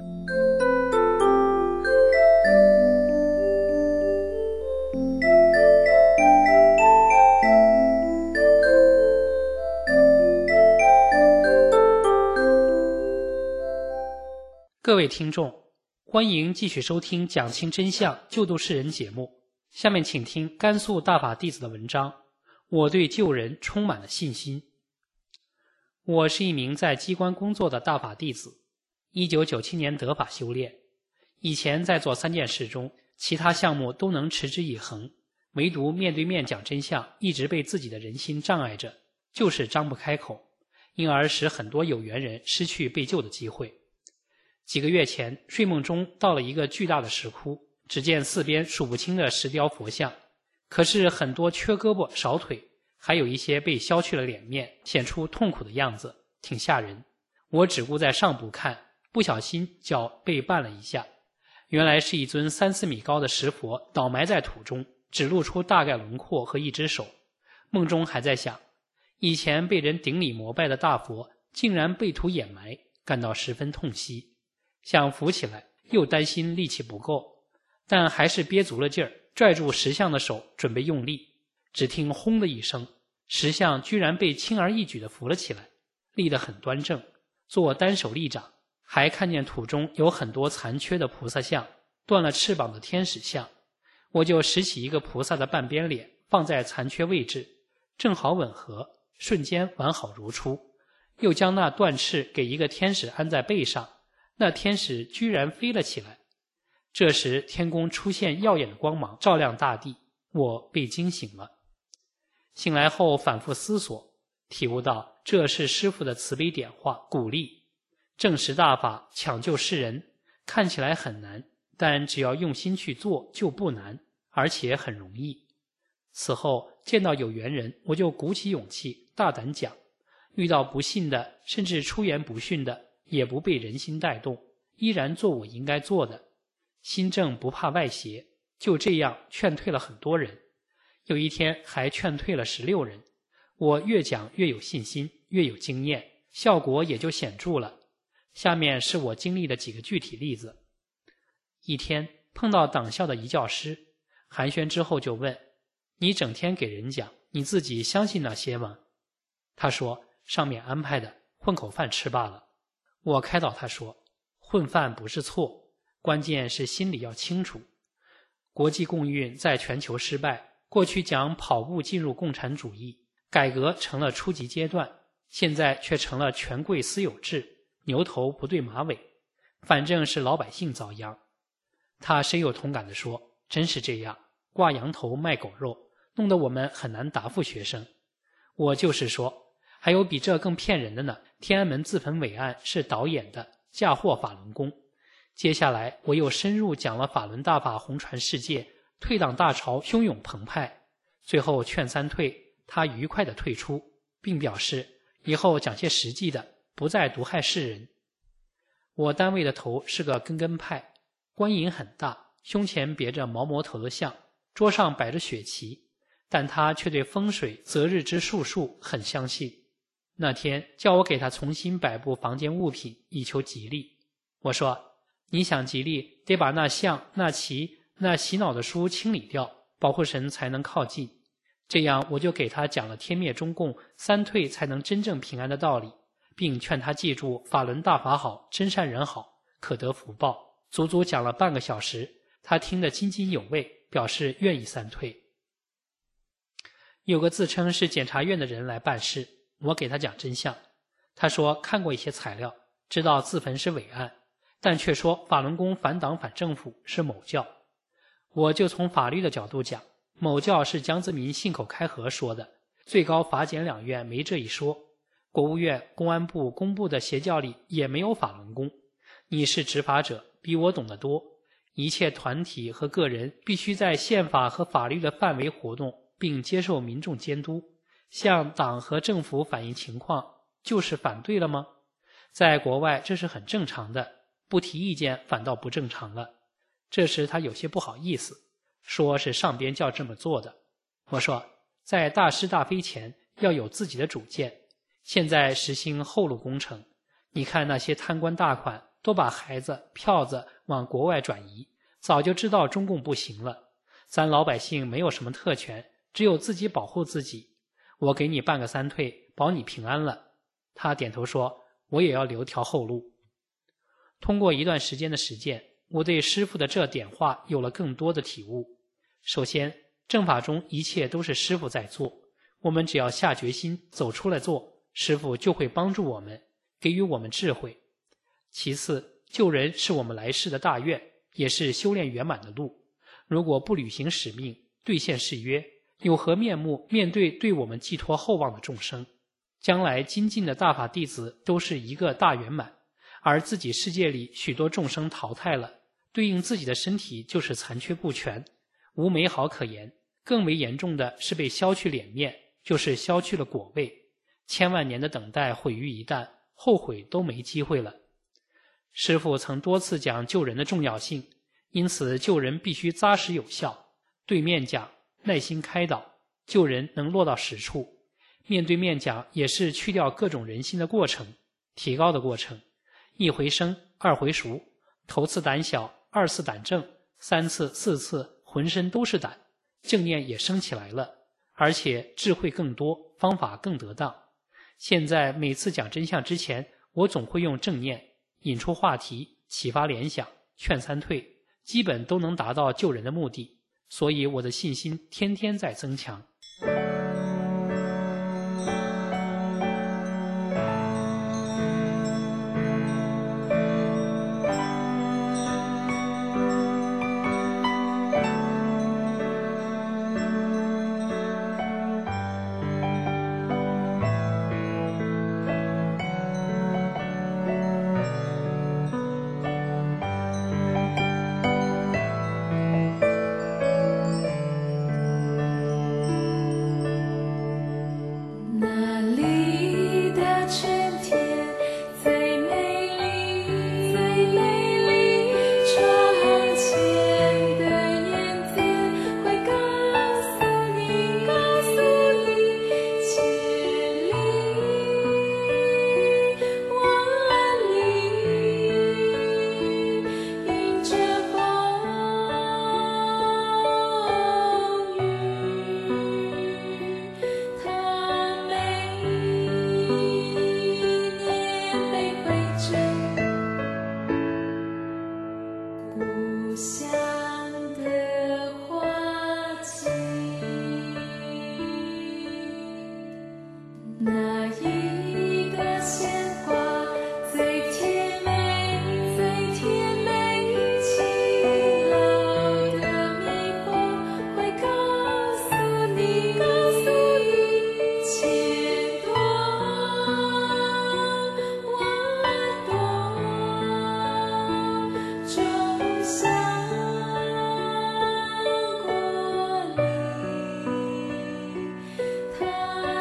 各位听众，欢迎继续收听讲清真相救度世人节目。下面请听甘肃大法弟子的文章，我对救人充满了信心。我是一名在机关工作的大法弟子，1997年得法修炼。以前在做3件事中，其他项目都能持之以恒，唯独面对面讲真相一直被自己的人心障碍着，就是张不开口，因而使很多有缘人失去被救的机会。几个月前，睡梦中到了一个巨大的石窟，只见4边数不清的石雕佛像，可是很多缺胳膊少腿，还有一些被削去了脸面，显出痛苦的样子，挺吓人。我只顾在上部看，不小心脚被绊了一下，原来是一尊3、4米高的石佛倒埋在土中，只露出大概轮廓和一只手。梦中还在想，以前被人顶礼膜拜的大佛竟然被土掩埋，感到十分痛惜。想扶起来，又担心力气不够，但还是憋足了劲儿，拽住石像的手准备用力。只听轰的一声，石像居然被轻而易举地扶了起来，立得很端正，做单手立掌。还看见土中有很多残缺的菩萨像，断了翅膀的天使像。我就拾起一个菩萨的半边脸放在残缺位置，正好吻合，瞬间完好如初。又将那断翅给一个天使安在背上，那天使居然飞了起来。这时天空出现耀眼的光芒，照亮大地，我被惊醒了。醒来后反复思索，体悟到这是师父的慈悲点化鼓励。正实大法抢救世人，看起来很难，但只要用心去做就不难，而且很容易。此后见到有缘人，我就鼓起勇气大胆讲，遇到不信的甚至出言不逊的，也不被人心带动，依然做我应该做的。心正不怕外邪，就这样劝退了很多人。有一天还劝退了16人。我越讲越有信心，越有经验，效果也就显著了。下面是我经历的几个具体例子。一天碰到党校的一教师，寒暄之后就问，你整天给人讲，你自己相信那些吗？他说，上面安排的，混口饭吃罢了。我开导他说，混饭不是错，关键是心里要清楚。国际共运在全球失败，过去讲跑步进入共产主义，改革成了初级阶段，现在却成了权贵私有制，牛头不对马尾，反正是老百姓遭殃。 他深有同感地说，真是这样，挂羊头卖狗肉，弄得我们很难答复学生。我就是说，还有比这更骗人的呢，天安门自焚伪案是导演的，嫁祸法轮功。接下来我又深入讲了法轮大法红传世界，退党大潮汹涌澎湃，最后劝三退，他愉快地退出，并表示以后讲些实际的，不再毒害世人。我单位的头是个根根派，官营很大，胸前别着毛头的像，桌上摆着血旗，但他却对风水择日之术很相信。那天叫我给他重新摆布房间物品，以求吉利。我说，你想吉利，得把那像、那旗、那洗脑的书清理掉，保护神才能靠近。这样我就给他讲了天灭中共，三退才能真正平安的道理，并劝他记住法轮大法好，真善人好，可得福报。足足讲了半个小时，他听得津津有味，表示愿意三退。有个自称是检察院的人来办事，我给他讲真相。他说看过一些材料，知道自焚是伪案，但却说法轮功反党反政府是某教。我就从法律的角度讲，某教是江泽民信口开河说的，最高法检两院没这一说，国务院、公安部公布的邪教里也没有法轮功。你是执法者，比我懂得多。一切团体和个人必须在宪法和法律的范围活动，并接受民众监督。向党和政府反映情况，就是反对了吗？在国外这是很正常的，不提意见反倒不正常了。这时他有些不好意思，说是上边叫这么做的。我说，在大是大非前要有自己的主见。现在实行后路工程，你看那些贪官大款都把孩子票子往国外转移，早就知道中共不行了。咱老百姓没有什么特权，只有自己保护自己。我给你办个三退，保你平安了。他点头说，我也要留条后路。通过一段时间的实践，我对师父的这点话有了更多的体悟。首先，正法中一切都是师父在做，我们只要下决心走出来做，师父就会帮助我们，给予我们智慧。其次，救人是我们来世的大愿，也是修炼圆满的路。如果不履行使命，兑现誓约，有何面目面对对我们寄托厚望的众生？将来精进的大法弟子都是一个大圆满，而自己世界里许多众生淘汰了，对应自己的身体就是残缺不全，无美好可言。更为严重的是被削去脸面，就是削去了果位，千万年的等待毁于一旦，后悔都没机会了。师父曾多次讲救人的重要性，因此救人必须扎实有效，对面讲，耐心开导，救人能落到实处。面对面讲也是去掉各种人心的过程，提高的过程。一回生，二回熟，头次胆小，二次胆正，三次四次浑身都是胆，正念也升起来了，而且智慧更多，方法更得当。现在每次讲真相之前，我总会用正念引出话题，启发联想，劝三退，基本都能达到救人的目的，所以我的信心天天在增强。 起来。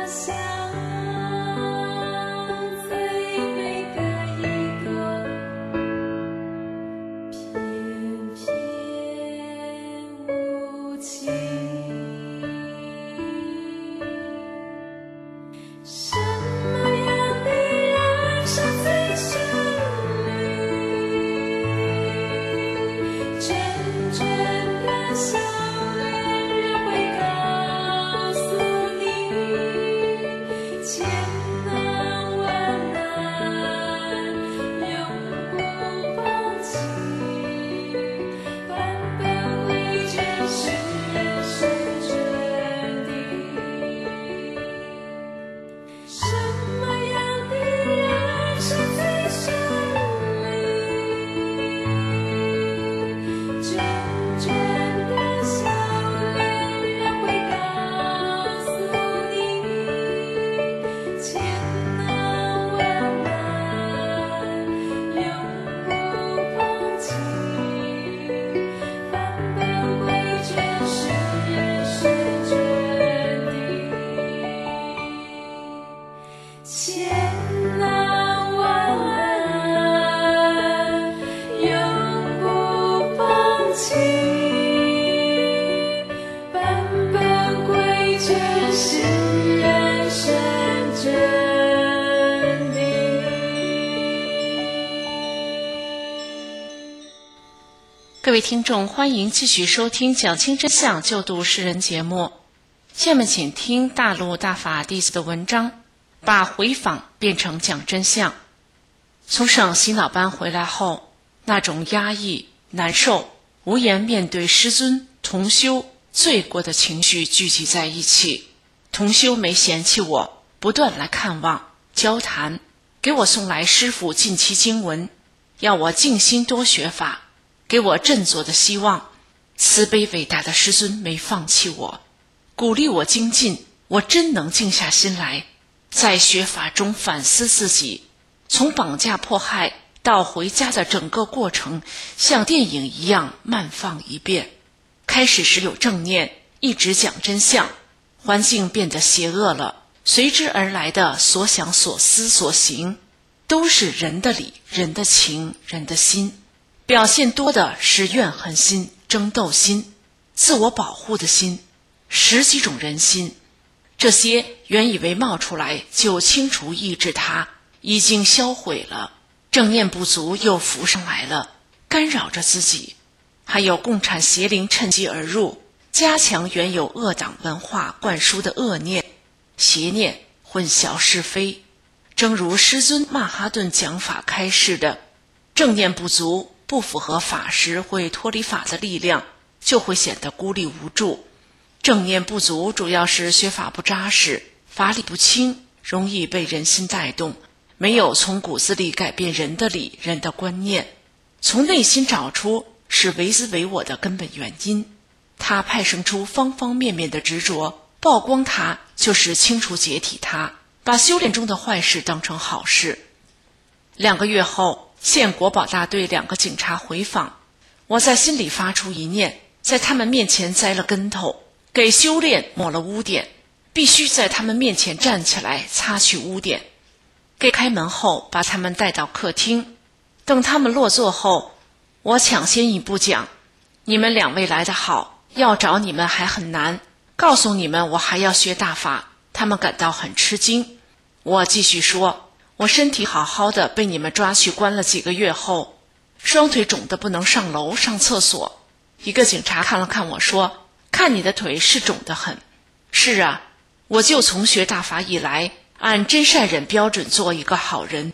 各位听众，欢迎继续收听讲清真相就读诗人节目。下面请听大陆大法弟子的文章，把回访变成讲真相。从省洗脑班回来后，那种压抑、难受、无言面对师尊、同修、罪过的情绪聚集在一起。同修没嫌弃我，不断来看望、交谈，给我送来师父近期经文，要我静心多学法，给我振作的希望。慈悲伟大的师尊没放弃我，鼓励我精进。我真能静下心来，在学法中反思自己，从绑架迫害到回家的整个过程，像电影一样慢放一遍。开始时有正念，一直讲真相，环境变得邪恶了，随之而来的所想所思所行，都是人的理、人的情、人的心。表现多的是怨恨心、争斗心、自我保护的心，10几种人心。这些原以为冒出来就清除抑制它，已经销毁了。正念不足又浮上来了，干扰着自己。还有共产邪灵趁机而入，加强原有恶党文化灌输的恶念、邪念，混淆是非。正如师尊曼哈顿讲法开示的，正念不足，不符合法时会脱离法的力量，就会显得孤立无助。正念不足主要是学法不扎实，法理不清，容易被人心带动，没有从骨子里改变人的理、人的观念，从内心找出是为私为我的根本原因。它派生出方方面面的执着，曝光它就是清除解体它，把修炼中的坏事当成好事。2个月后，县国保大队2个警察回访，我在心里发出一念，在他们面前栽了跟头，给修炼抹了污点，必须在他们面前站起来擦去污点。给开门后，把他们带到客厅，等他们落座后，我抢先一步讲，你们2位来得好，要找你们还很难，告诉你们我还要学大法。他们感到很吃惊。我继续说，我身体好好的，被你们抓去关了几个月后，双腿肿得不能上楼上厕所。一个警察看了看我说，看你的腿是肿得很。是啊，我就从学大法以来，按真善忍标准做一个好人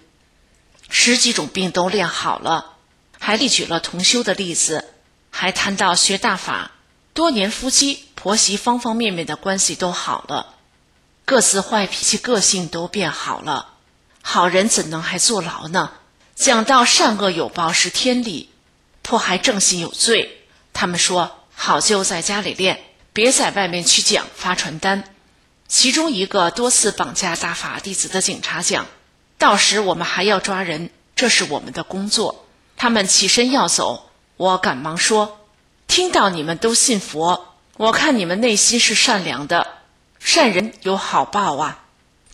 ，10几种病都练好了。还例举了同修的例子，还谈到学大法，多年夫妻婆媳方方面面的关系都好了，各自坏脾气个性都变好了。好人怎能还坐牢呢？讲到善恶有报是天理，迫害正信有罪。他们说好就在家里练，别在外面去讲发传单。其中一个多次绑架大法弟子的警察讲，到时我们还要抓人，这是我们的工作。他们起身要走，我赶忙说，听到你们都信佛，我看你们内心是善良的，善人有好报啊。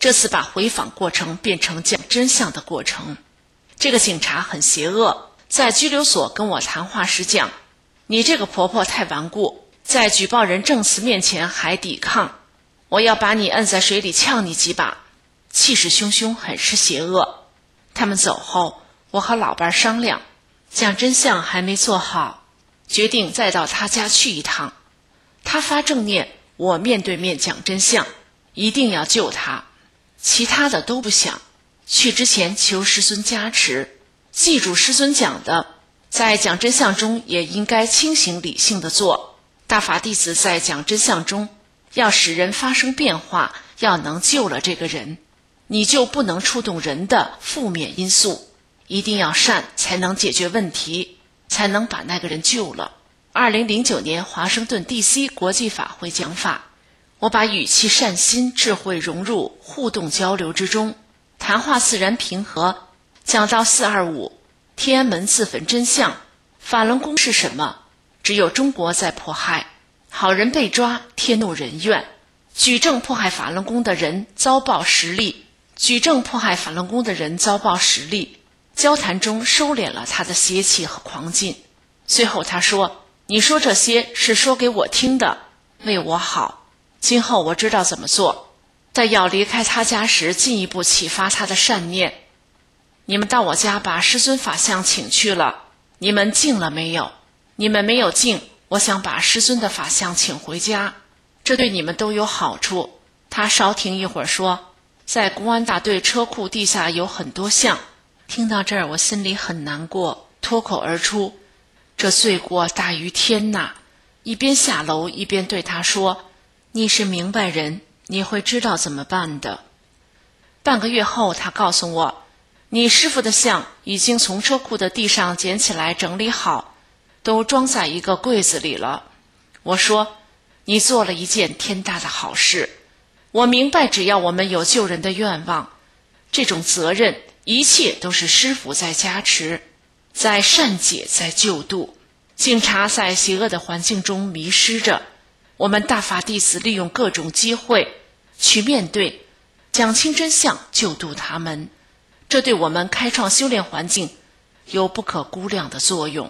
这次把回访过程变成讲真相的过程。这个警察很邪恶，在拘留所跟我谈话时讲，你这个婆婆太顽固，在举报人证词面前还抵抗，我要把你摁在水里呛你几把，气势汹汹，很是邪恶。他们走后，我和老伴商量，讲真相还没做好，决定再到他家去一趟。他发正念，我面对面讲真相，一定要救他，其他的都不想。去之前求师尊加持，记住师尊讲的，在讲真相中也应该清醒理性的做。大法弟子在讲真相中要使人发生变化，要能救了这个人，你就不能触动人的负面因素，一定要善才能解决问题，才能把那个人救了。2009年华盛顿 DC 国际法会讲法，我把语气善心智慧融入互动交流之中，谈话自然平和，讲到425天安门自焚真相，法轮功是什么？只有中国在迫害，好人被抓，天怒人怨，举证迫害法轮功的人遭报实力，举证迫害法轮功的人遭报实力。交谈中收敛了他的邪气和狂劲。最后他说，你说这些是说给我听的，为我好，今后我知道怎么做。在要离开他家时，进一步启发他的善念。你们到我家把师尊法像请去了，你们敬了没有？你们没有敬，我想把师尊的法像请回家，这对你们都有好处。他稍停一会儿说，在公安大队车库地下有很多像。听到这儿，我心里很难过，脱口而出，这罪过大于天呐！一边下楼一边对他说，你是明白人，你会知道怎么办的。半个月后，他告诉我，你师父的像已经从车库的地上捡起来整理好，都装在一个柜子里了。我说，你做了一件天大的好事。我明白，只要我们有救人的愿望，这种责任一切都是师父在加持，在善解，在救度。警察在邪恶的环境中迷失着，我们大法弟子利用各种机会去面对，讲清真相，救度他们，这对我们开创修炼环境有不可估量的作用。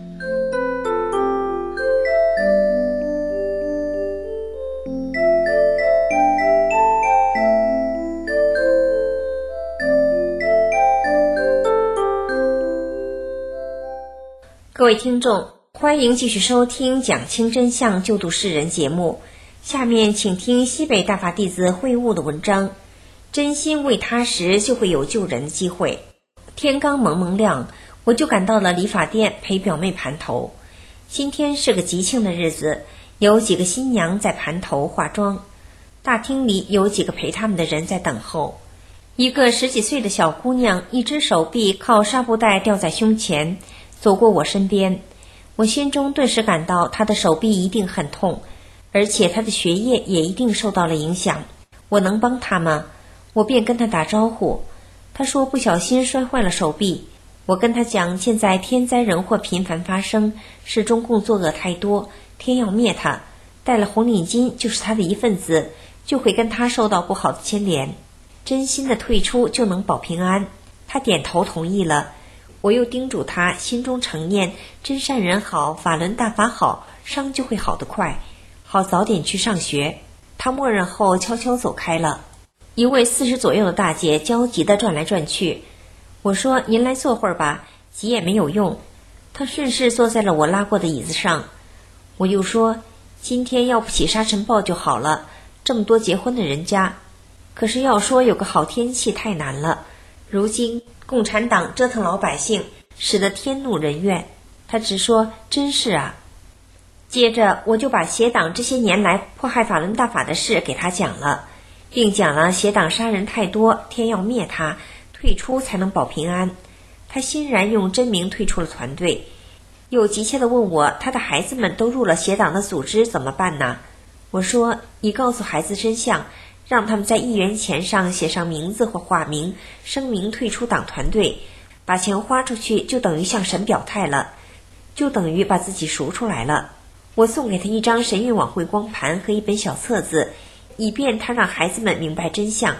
各位听众，欢迎继续收听讲清真相救度世人节目。下面请听西北大法弟子会悟的文章，真心为他时，就会有救人的机会。天刚蒙蒙亮，我就赶到了理发店陪表妹盘头。今天是个吉庆的日子，有几个新娘在盘头化妆，大厅里有几个陪他们的人在等候。一个10几岁的小姑娘，一只手臂靠纱布袋吊在胸前，走过我身边，我心中顿时感到她的手臂一定很痛，而且她的学业也一定受到了影响。我能帮她吗？我便跟她打招呼。她说不小心摔坏了手臂。我跟她讲，现在天灾人祸频繁发生，是中共作恶太多，天要灭她，戴了红领巾就是她的一份子，就会跟她受到不好的牵连，真心的退出就能保平安。她点头同意了。我又叮嘱他心中诚念真善人好，法轮大法好，伤就会好得快，好早点去上学。他默认后悄悄走开了。一位40左右的大姐焦急地转来转去，我说您来坐会儿吧，急也没有用。她顺势坐在了我拉过的椅子上。我又说今天要不起沙尘暴就好了，这么多结婚的人家，可是要说有个好天气太难了，如今共产党折腾老百姓，使得天怒人怨。他直说真是啊。接着我就把邪党这些年来迫害法轮大法的事给他讲了，并讲了邪党杀人太多，天要灭他，退出才能保平安。他欣然用真名退出了团队，又急切地问我他的孩子们都入了邪党的组织怎么办呢？我说你告诉孩子真相，让他们在1元钱上写上名字或化名，声明退出党团队，把钱花出去就等于向神表态了，就等于把自己赎出来了。我送给他一张神韵晚会光盘和一本小册子，以便他让孩子们明白真相。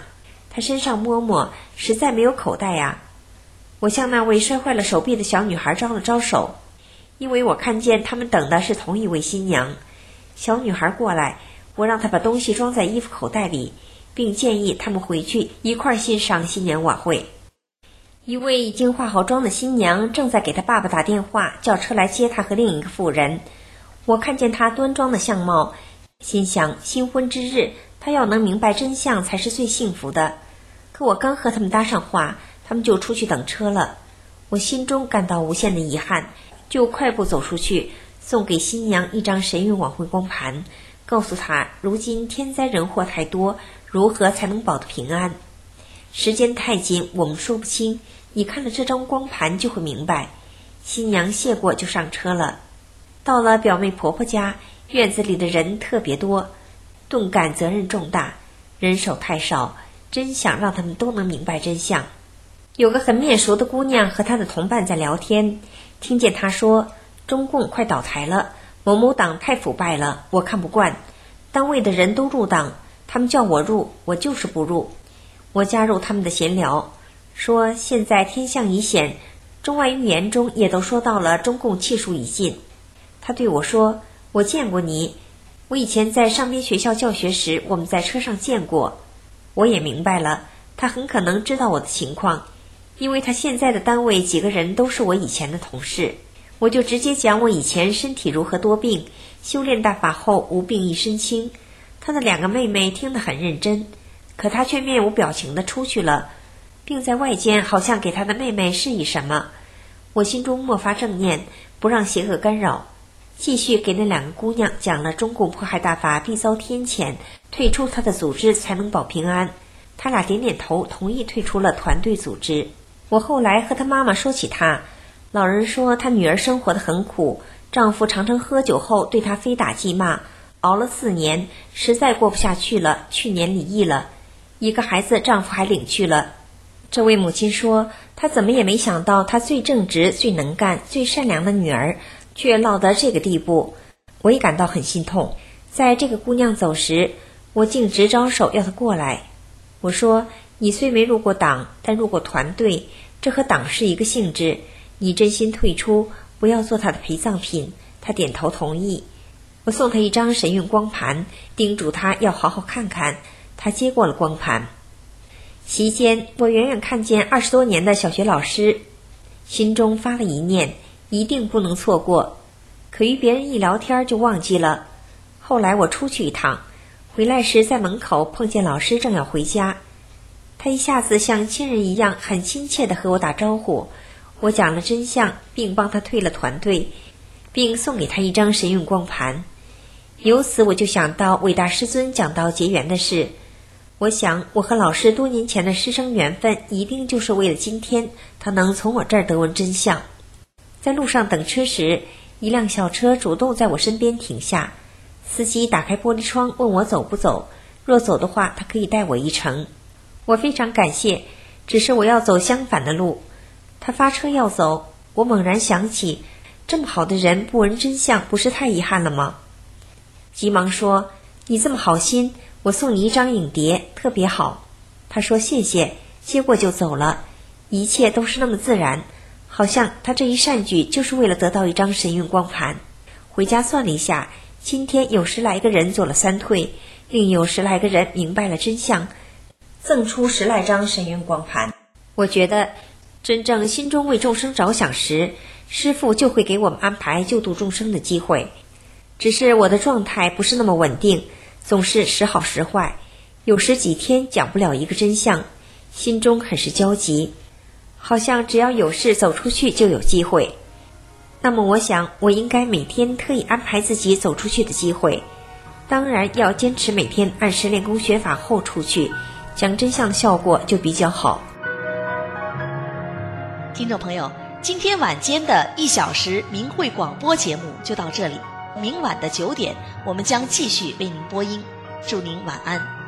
他身上摸摸，实在没有口袋呀。我向那位摔坏了手臂的小女孩招了招手，因为我看见他们等的是同一位新娘。小女孩过来，我让她把东西装在衣服口袋里，并建议他们回去一块欣赏新年晚会。一位已经化好妆的新娘正在给她爸爸打电话，叫车来接她和另一个妇人。我看见她端庄的相貌，心想新婚之日，她要能明白真相才是最幸福的。可我刚和他们搭上话，他们就出去等车了。我心中感到无限的遗憾，就快步走出去，送给新娘一张神韵晚会光盘，告诉她如今天灾人祸太多，如何才能保得平安。时间太紧，我们说不清，你看了这张光盘就会明白。新娘谢过就上车了。到了表妹婆婆家，院子里的人特别多，顿感责任重大，人手太少，真想让他们都能明白真相。有个很面熟的姑娘和她的同伴在聊天，听见她说中共快倒台了，某某党太腐败了，我看不惯，单位的人都入党，他们叫我入，我就是不入。我加入他们的闲聊，说现在天象已显，中外预言中也都说到了中共气数已尽。他对我说，我见过你，我以前在上边学校教学时，我们在车上见过。我也明白了，他很可能知道我的情况，因为他现在的单位几个人都是我以前的同事。我就直接讲我以前身体如何多病，修炼大法后无病一身轻。他的两个妹妹听得很认真，可他却面无表情地出去了，并在外间好像给他的妹妹示意什么。我心中默发正念，不让邪恶干扰，继续给那两个姑娘讲了中共迫害大法必遭天谴，退出他的组织才能保平安。他俩点点头，同意退出了团队组织。我后来和他妈妈说起他，老人说他女儿生活得很苦，丈夫常常喝酒后对她非打即骂，熬了4年，实在过不下去了，去年离异了，一个孩子丈夫还领去了。这位母亲说，她怎么也没想到她最正直、最能干、最善良的女儿却落得这个地步。我也感到很心痛。在这个姑娘走时，我径直招手要她过来。我说，你虽没入过党，但入过团队，这和党是一个性质，你真心退出，不要做她的陪葬品。她点头同意。我送她一张神韵光盘，叮嘱她要好好看看。她接过了光盘。席间，我远远看见20多年的小学老师，心中发了一念，一定不能错过。可与别人一聊天就忘记了。后来我出去一趟，回来时在门口碰见老师正要回家，他一下子像亲人一样很亲切地和我打招呼。我讲了真相，并帮他退了团队，并送给他一张神韵光盘。由此我就想到伟大师尊讲到结缘的事。我想我和老师多年前的师生缘分，一定就是为了今天他能从我这儿得闻真相。在路上等车时，一辆小车主动在我身边停下，司机打开玻璃窗问我走不走，若走的话他可以带我一程。我非常感谢，只是我要走相反的路。他发车要走，我猛然想起，这么好的人不闻真相，不是太遗憾了吗？急忙说，你这么好心，我送你一张影碟，特别好。他说谢谢，接过就走了，一切都是那么自然，好像他这一善举就是为了得到一张神韵光盘。回家算了一下，今天有10来个人做了3退，另有10来个人明白了真相，赠出10来张神韵光盘。我觉得真正心中为众生着想时，师父就会给我们安排救度众生的机会。只是我的状态不是那么稳定，总是时好时坏，有时几天讲不了一个真相，心中很是焦急，好像只要有事走出去就有机会。那么我想，我应该每天特意安排自己走出去的机会，当然要坚持每天按时练功学法后出去，讲真相的效果就比较好。 听众朋友，今天晚间的1小时明慧广播节目就到这里，明晚的9点我们将继续为您播音，祝您晚安。